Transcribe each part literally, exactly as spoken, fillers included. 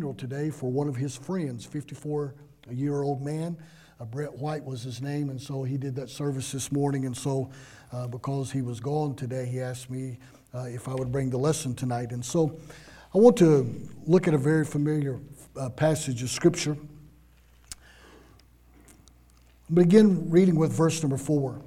funeral today for one of his friends, fifty-four-year-old man. Uh, Brett White was his name, and so he did that service this morning. And so uh, because he was gone today, he asked me uh, if I would bring the lesson tonight. And so I want to look at a very familiar uh, passage of Scripture. Begin reading with verse number four.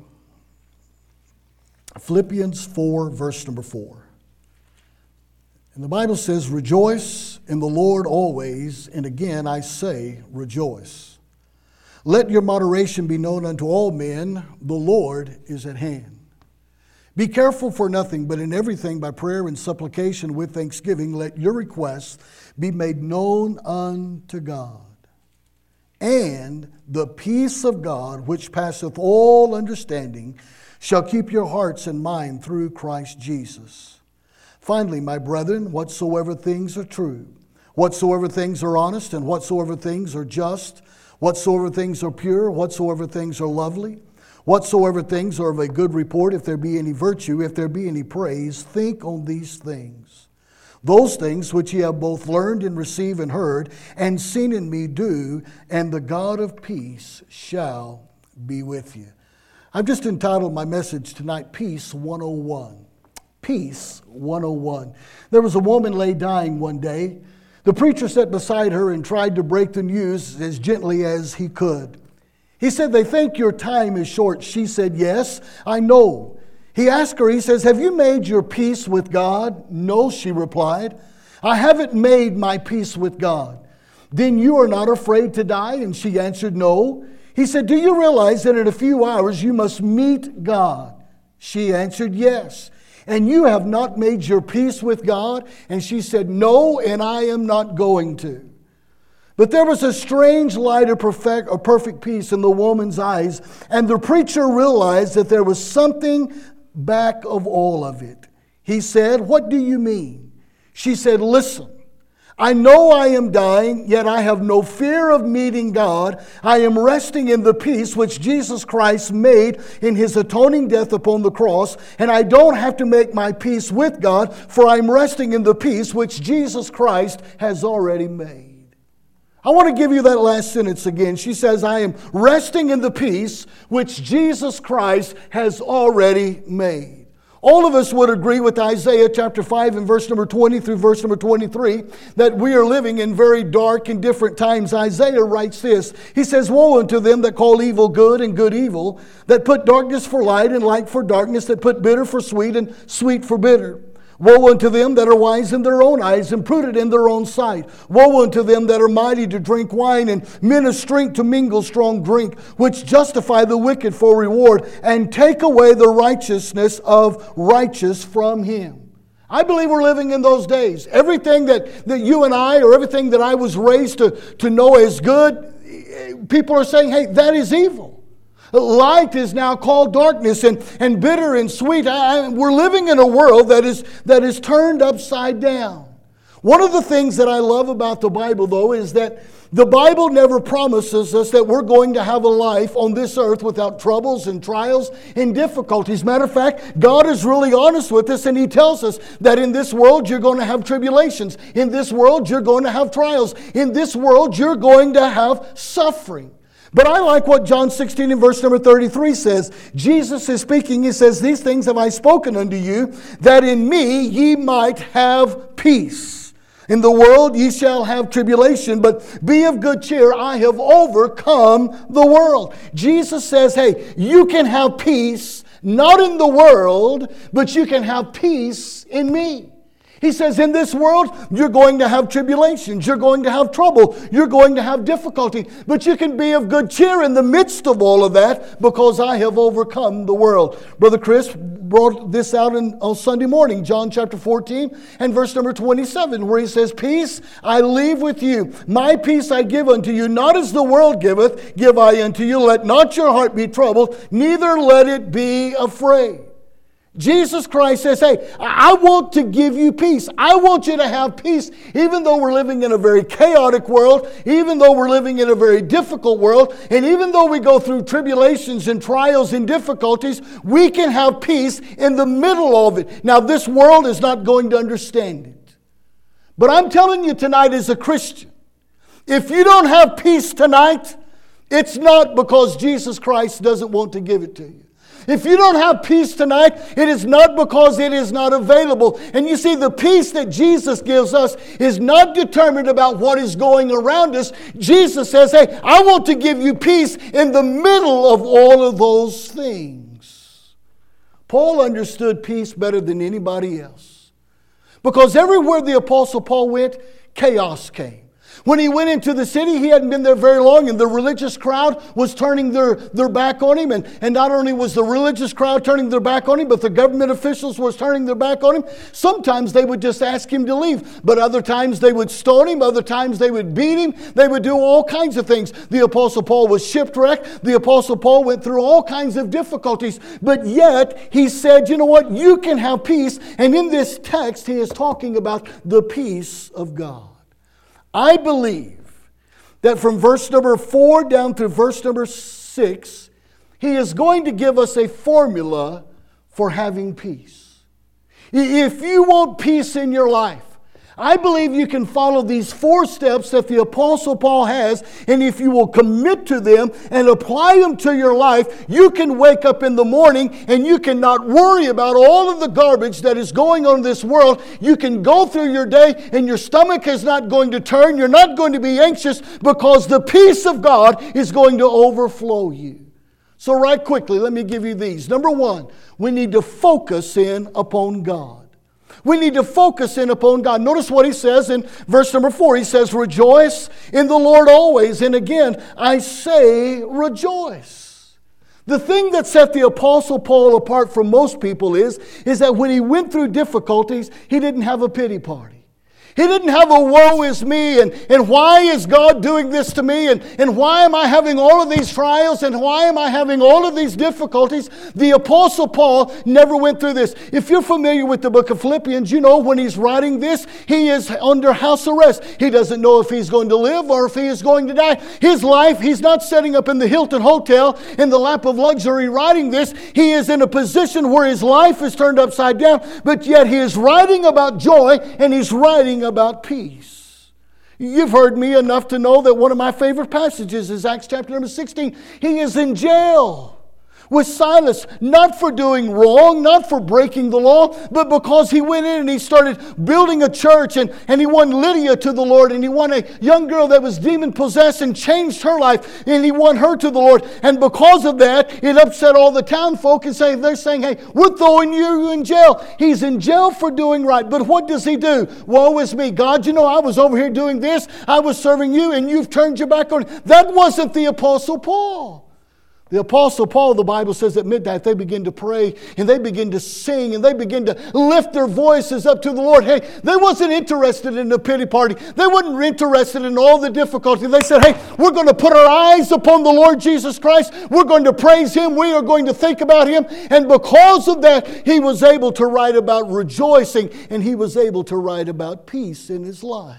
Philippians four, verse number four. And the Bible says, "Rejoice in the Lord always, and again I say, rejoice. Let your moderation be known unto all men, the Lord is at hand. Be careful for nothing, but in everything by prayer and supplication with thanksgiving, let your requests be made known unto God. And the peace of God, which passeth all understanding, shall keep your hearts and mind through Christ Jesus. Finally, my brethren, whatsoever things are true, whatsoever things are honest, and whatsoever things are just, whatsoever things are pure, whatsoever things are lovely, whatsoever things are of a good report, if there be any virtue, if there be any praise, think on these things. Those things which ye have both learned and received and heard, and seen in me do, and the God of peace shall be with you." I've just entitled my message tonight, Peace one oh one. Peace one oh one. There was a woman lay dying one day. The preacher sat beside her and tried to break the news as gently as he could. He said, "They think your time is short." She said, "Yes, I know." He asked her, he says, "Have you made your peace with God?" "No," she replied. "I haven't made my peace with God." "Then you are not afraid to die?" And she answered, "No." He said, "Do you realize that in a few hours you must meet God?" She answered, "Yes." "And you have not made your peace with God?" And she said, "No, and I am not going to." But there was a strange light of perfect, of perfect peace in the woman's eyes, and the preacher realized that there was something back of all of it. He said, "What do you mean?" She said, "Listen, I know I am dying, yet I have no fear of meeting God. I am resting in the peace which Jesus Christ made in His atoning death upon the cross, and I don't have to make my peace with God, for I'm resting in the peace which Jesus Christ has already made." I want to give you that last sentence again. She says, "I am resting in the peace which Jesus Christ has already made." All of us would agree with Isaiah chapter five and verse number twenty through verse number twenty-three that we are living in very dark and different times. Isaiah writes this. He says, "Woe unto them that call evil good and good evil, that put darkness for light and light for darkness, that put bitter for sweet and sweet for bitter. Woe unto them that are wise in their own eyes and prudent in their own sight. Woe unto them that are mighty to drink wine and men of strength to mingle strong drink, which justify the wicked for reward and take away the righteousness of righteous from him." I believe we're living in those days. Everything that, that you and I, or everything that I was raised to, to know as good, people are saying, hey, that is evil. Light is now called darkness, and, and bitter and sweet. I, we're living in a world that is, that is turned upside down. One of the things that I love about the Bible, though, is that the Bible never promises us that we're going to have a life on this earth without troubles and trials and difficulties. Matter of fact, God is really honest with us, and He tells us that in this world you're going to have tribulations. In this world you're going to have trials. In this world you're going to have suffering. But I like what John sixteen and verse number thirty-three says. Jesus is speaking. He says, "These things have I spoken unto you, that in me ye might have peace. In the world ye shall have tribulation, but be of good cheer. I have overcome the world." Jesus says, hey, you can have peace, not in the world, but you can have peace in me. He says, in this world, you're going to have tribulations. You're going to have trouble. You're going to have difficulty. But you can be of good cheer in the midst of all of that, because I have overcome the world. Brother Chris brought this out in, on Sunday morning, John chapter fourteen and verse number twenty-seven, where he says, "Peace I leave with you. My peace I give unto you. Not as the world giveth, give I unto you. Let not your heart be troubled, neither let it be afraid." Jesus Christ says, hey, I want to give you peace. I want you to have peace, even though we're living in a very chaotic world, even though we're living in a very difficult world, and even though we go through tribulations and trials and difficulties, we can have peace in the middle of it. Now, this world is not going to understand it. But I'm telling you tonight as a Christian, if you don't have peace tonight, it's not because Jesus Christ doesn't want to give it to you. If you don't have peace tonight, it is not because it is not available. And you see, the peace that Jesus gives us is not determined about what is going around us. Jesus says, hey, I want to give you peace in the middle of all of those things. Paul understood peace better than anybody else. Because everywhere the Apostle Paul went, chaos came. When he went into the city, he hadn't been there very long, and the religious crowd was turning their, their back on him. And, and not only was the religious crowd turning their back on him, but the government officials was turning their back on him. Sometimes they would just ask him to leave, but other times they would stone him. Other times they would beat him. They would do all kinds of things. The Apostle Paul was shipwrecked. The Apostle Paul went through all kinds of difficulties. But yet, he said, you know what? You can have peace. And in this text, he is talking about the peace of God. I believe that from verse number four down to verse number six, he is going to give us a formula for having peace. If you want peace in your life, I believe you can follow these four steps that the Apostle Paul has, and if you will commit to them and apply them to your life, you can wake up in the morning and you cannot worry about all of the garbage that is going on in this world. You can go through your day and your stomach is not going to turn. You're not going to be anxious because the peace of God is going to overflow you. So right quickly, let me give you these. Number one, we need to focus in upon God. We need to focus in upon God. Notice what he says in verse number four. He says, rejoice in the Lord always. And again, I say rejoice. The thing that set the Apostle Paul apart from most people is, is that when he went through difficulties, he didn't have a pity party. He didn't have a woe is me and, and why is God doing this to me and, and why am I having all of these trials and why am I having all of these difficulties? The Apostle Paul never went through this. If you're familiar with the book of Philippians, you know when he's writing this, he is under house arrest. He doesn't know if he's going to live or if he is going to die. His life, he's not setting up in the Hilton Hotel in the lap of luxury writing this. He is in a position where his life is turned upside down, but yet he is writing about joy and he's writing about peace. You've heard me enough to know that one of my favorite passages is Acts chapter number sixteen. He is in jail with Silas, not for doing wrong, not for breaking the law, but because he went in and he started building a church and, and he won Lydia to the Lord and he won a young girl that was demon-possessed and changed her life and he won her to the Lord. And because of that, it upset all the town folk and say, they're saying, hey, we're throwing you in jail. He's in jail for doing right. But what does he do? Woe is me. God, you know, I was over here doing this. I was serving you and you've turned your back on it. That wasn't the Apostle Paul. The Apostle Paul, the Bible says at midnight, they begin to pray and they begin to sing and they begin to lift their voices up to the Lord. Hey, they wasn't interested in the pity party. They weren't interested in all the difficulty. They said, hey, we're going to put our eyes upon the Lord Jesus Christ. We're going to praise Him. We are going to think about Him. And because of that, he was able to write about rejoicing and he was able to write about peace in his life.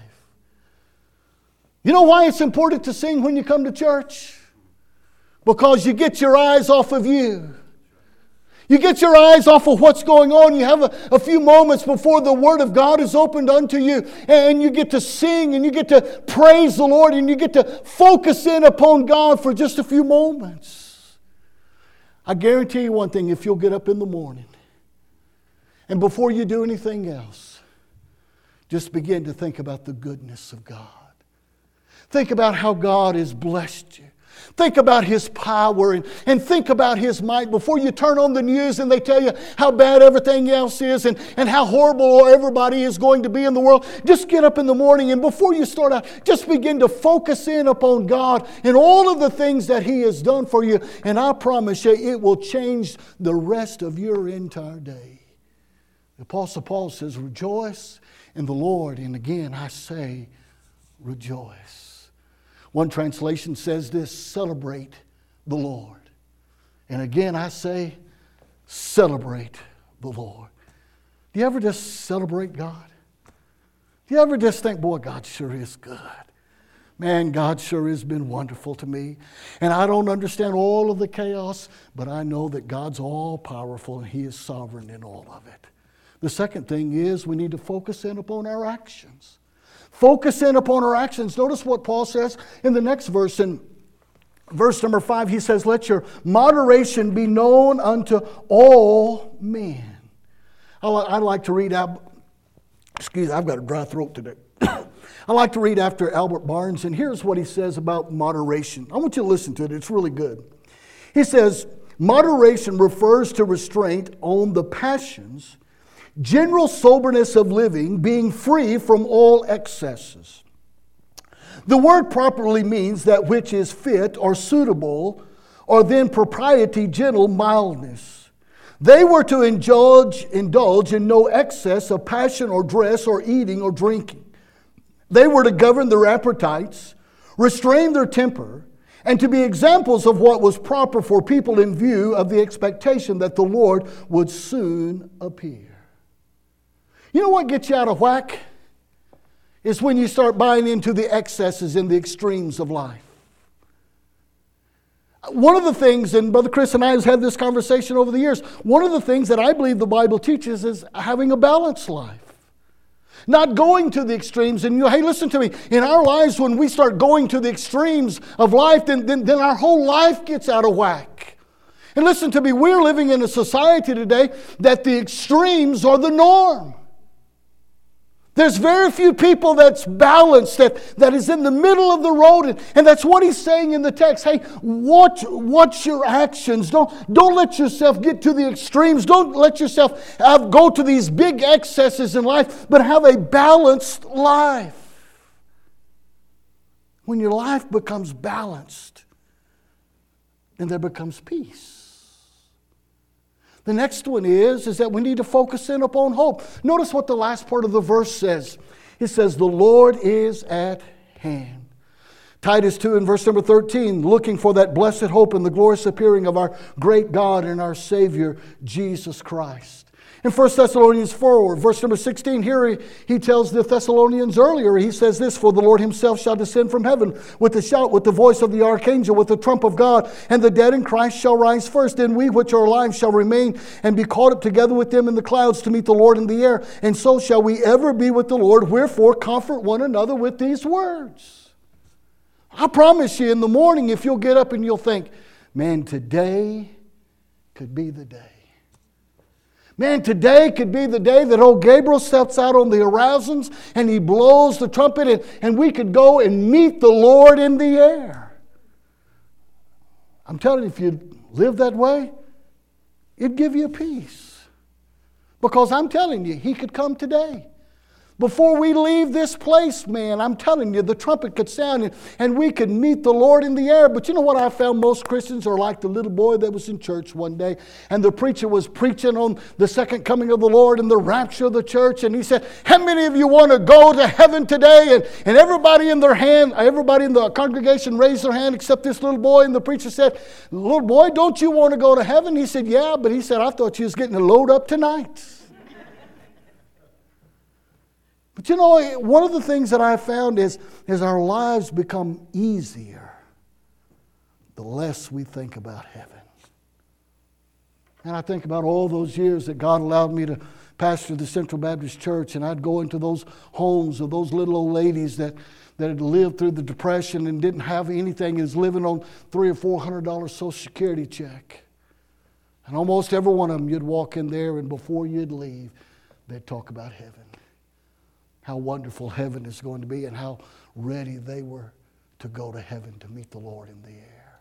You know why it's important to sing when you come to church? Because you get your eyes off of you. You get your eyes off of what's going on. You have a, a few moments before the Word of God is opened unto you. And you get to sing and you get to praise the Lord. And you get to focus in upon God for just a few moments. I guarantee you one thing. If you'll get up in the morning and before you do anything else, just begin to think about the goodness of God. Think about how God has blessed you. Think about His power and, and think about His might before you turn on the news and they tell you how bad everything else is and, and how horrible everybody is going to be in the world. Just get up in the morning and before you start out, just begin to focus in upon God and all of the things that He has done for you. And I promise you, it will change the rest of your entire day. The Apostle Paul says, rejoice in the Lord. And again, I say, rejoice. One translation says this, celebrate the Lord. And again, I say, celebrate the Lord. Do you ever just celebrate God? Do you ever just think, boy, God sure is good. Man, God sure has been wonderful to me. And I don't understand all of the chaos, but I know that God's all powerful and He is sovereign in all of it. The second thing is we need to focus in upon our actions. Focus in upon our actions. Notice what Paul says in the next verse. In verse number five, he says, let your moderation be known unto all men. I, li- I like to read out, excuse me, I've got a dry throat today. I like to read after Albert Barnes, and here's what he says about moderation. I want you to listen to it. It's really good. He says, moderation refers to restraint on the passions, general soberness of living, being free from all excesses. The word properly means that which is fit or suitable, or then propriety, gentle, mildness. They were to indulge, indulge in no excess of passion or dress or eating or drinking. They were to govern their appetites, restrain their temper, and to be examples of what was proper for people in view of the expectation that the Lord would soon appear. You know what gets you out of whack? Is when you start buying into the excesses and the extremes of life. One of the things, and Brother Chris and I have had this conversation over the years, one of the things that I believe the Bible teaches is having a balanced life. Not going to the extremes. And you know, hey, listen to me. In our lives, when we start going to the extremes of life, then, then, then our whole life gets out of whack. And listen to me, we're living in a society today that the extremes are the norm. There's very few people that's balanced, that, that is in the middle of the road. And, and that's what he's saying in the text. Hey, watch, watch your actions. Don't, don't let yourself get to the extremes. Don't let yourself have, go to these big excesses in life, but have a balanced life. When your life becomes balanced, then there becomes peace. The next one is, is that we need to focus in upon hope. Notice what the last part of the verse says. It says, the Lord is at hand. Titus two and verse number thirteen, looking for that blessed hope and the glorious appearing of our great God and our Savior, Jesus Christ. In First Thessalonians four, verse number sixteen, here he, he tells the Thessalonians earlier, he says this, for the Lord himself shall descend from heaven with a shout, with the voice of the archangel, with the trump of God, and the dead in Christ shall rise first. Then we which are alive shall remain and be caught up together with them in the clouds to meet the Lord in the air. And so shall we ever be with the Lord. Wherefore comfort one another with these words. I promise you, in the morning, if you'll get up and you'll think, man, today could be the day. Man, today could be the day that old Gabriel steps out on the horizons and he blows the trumpet and, and we could go and meet the Lord in the air. I'm telling you, if you live that way, it'd give you peace. Because I'm telling you, he could come today. Before we leave this place, man, I'm telling you, the trumpet could sound and, and we could meet the Lord in the air. But you know what I found? Most Christians are like the little boy that was in church one day, and the preacher was preaching on the second coming of the Lord and the rapture of the church. And he said, how many of you want to go to heaven today? And, and everybody in their hand, everybody in the congregation raised their hand except this little boy. And the preacher said, little boy, don't you want to go to heaven? He said, yeah, but he said, I thought you was getting a load up tonight. But you know, one of the things that I found is, as our lives become easier, the less we think about heaven. And I think about all those years that God allowed me to pastor the Central Baptist Church, and I'd go into those homes of those little old ladies that, that had lived through the Depression and didn't have anything, and was living on three or four hundred dollars Social Security check. And almost every one of them, you'd walk in there, and before you'd leave, they'd talk about heaven. How wonderful heaven is going to be, and how ready they were to go to heaven to meet the Lord in the air.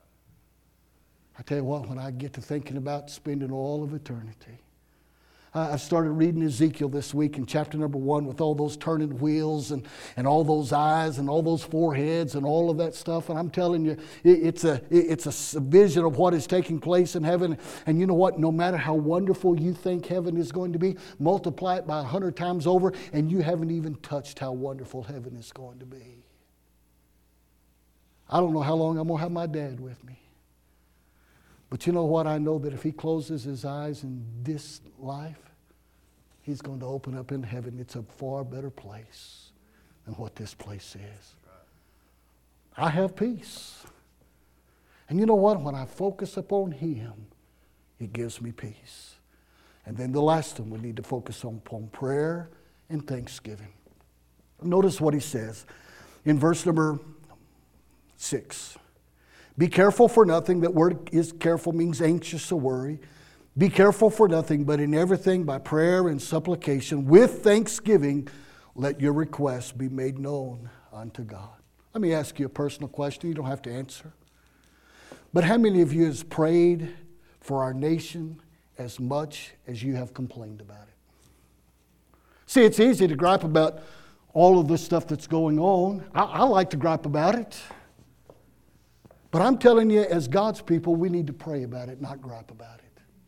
I tell you what, when I get to thinking about spending all of eternity, I started reading Ezekiel this week in chapter number one with all those turning wheels and, and all those eyes and all those foreheads and all of that stuff. And I'm telling you, it, it's, a, it, it's a vision of what is taking place in heaven. And you know what? No matter how wonderful you think heaven is going to be, multiply it by a hundred times over, and you haven't even touched how wonderful heaven is going to be. I don't know how long I'm going to have my dad with me. But you know what? I know that if he closes his eyes in this life, he's going to open up in heaven. It's a far better place than what this place is. I have peace. And you know what? When I focus upon him, it gives me peace. And then the last one we need to focus on, upon prayer and thanksgiving. Notice what he says in verse number six. Be careful for nothing. That word is careful means anxious or worry. Be careful for nothing, but in everything by prayer and supplication with thanksgiving, let your requests be made known unto God. Let me ask you a personal question. You don't have to answer. But how many of you has prayed for our nation as much as you have complained about it? See, it's easy to gripe about all of this stuff that's going on. I, I like to gripe about it. But I'm telling you, as God's people, we need to pray about it, not gripe about it.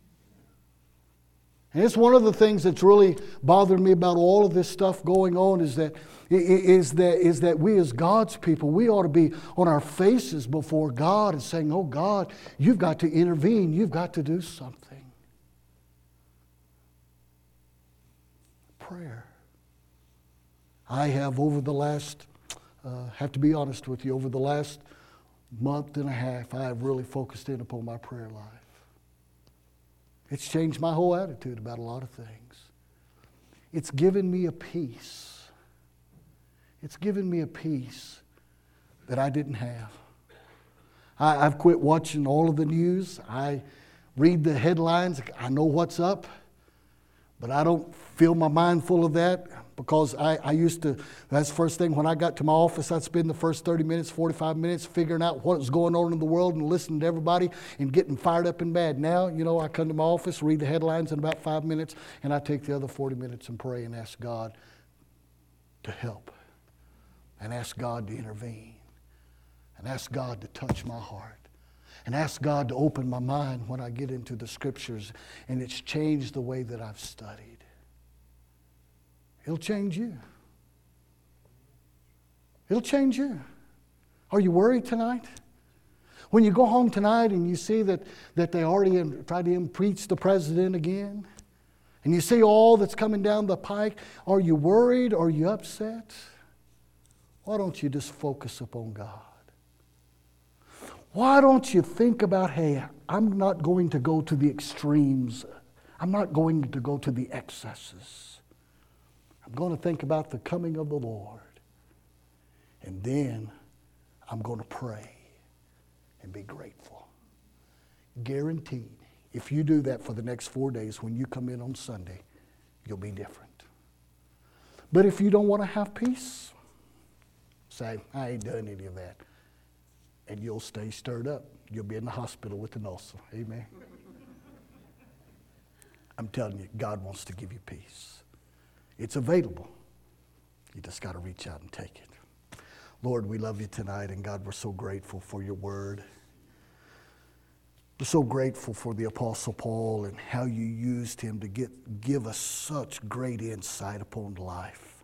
And it's one of the things that's really bothered me about all of this stuff going on is that, is that, is that we as God's people, we ought to be on our faces before God and saying, oh God, you've got to intervene. You've got to do something. Prayer. I have over the last, uh, have to be honest with you, over the last month and a half, I have really focused in upon my prayer life. It's changed my whole attitude about a lot of things. It's given me a peace. It's given me a peace that I didn't have. I, I've quit watching all of the news. I read the headlines. I know what's up. But I don't fill my mind full of that because I, I used to, that's the first thing when I got to my office, I'd spend the first thirty minutes, forty-five minutes figuring out what was going on in the world and listening to everybody and getting fired up and mad. Now, you know, I come to my office, read the headlines in about five minutes, and I take the other forty minutes and pray and ask God to help and ask God to intervene and ask God to touch my heart. And ask God to open my mind when I get into the Scriptures, and it's changed the way that I've studied. It'll change you. It'll change you. Are you worried tonight? When you go home tonight and you see that, that they already tried to impeach the president again, and you see all that's coming down the pike, are you worried? Are you upset? Why don't you just focus upon God? Why don't you think about, hey, I'm not going to go to the extremes. I'm not going to go to the excesses. I'm going to think about the coming of the Lord. And then I'm going to pray and be grateful. Guaranteed, if you do that for the next four days, when you come in on Sunday, you'll be different. But if you don't want to have peace, say, I ain't done any of that. And you'll stay stirred up. You'll be in the hospital with an ulcer. Amen. I'm telling you, God wants to give you peace. It's available. You just got to reach out and take it. Lord, we love you tonight, and God, we're so grateful for your word. We're so grateful for the Apostle Paul and how you used him to get, give us such great insight upon life.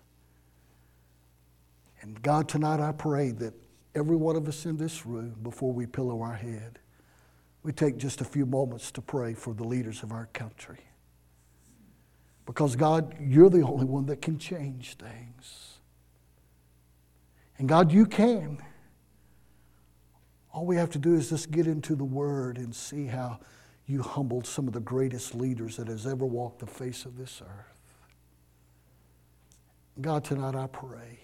And God, tonight I pray that every one of us in this room, before we pillow our head, we take just a few moments to pray for the leaders of our country. Because God, you're the only one that can change things. And God, you can. All we have to do is just get into the Word and see how you humbled some of the greatest leaders that has ever walked the face of this earth. God, tonight I pray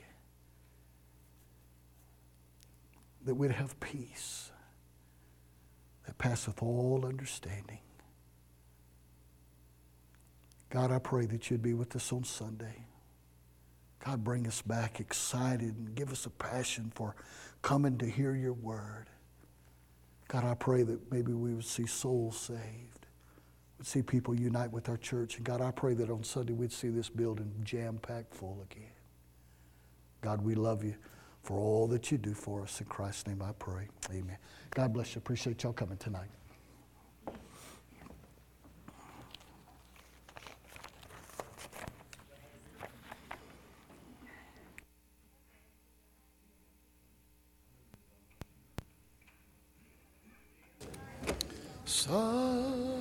that we'd have peace that passeth all understanding. God, I pray that you'd be with us on Sunday. God, bring us back excited and give us a passion for coming to hear your word. God, I pray that maybe we would see souls saved. We'd see people unite with our church. And God, I pray that on Sunday we'd see this building jam-packed full again. God, we love you for all that you do for us. In Christ's name I pray. Amen. God bless you. Appreciate y'all coming tonight. Son.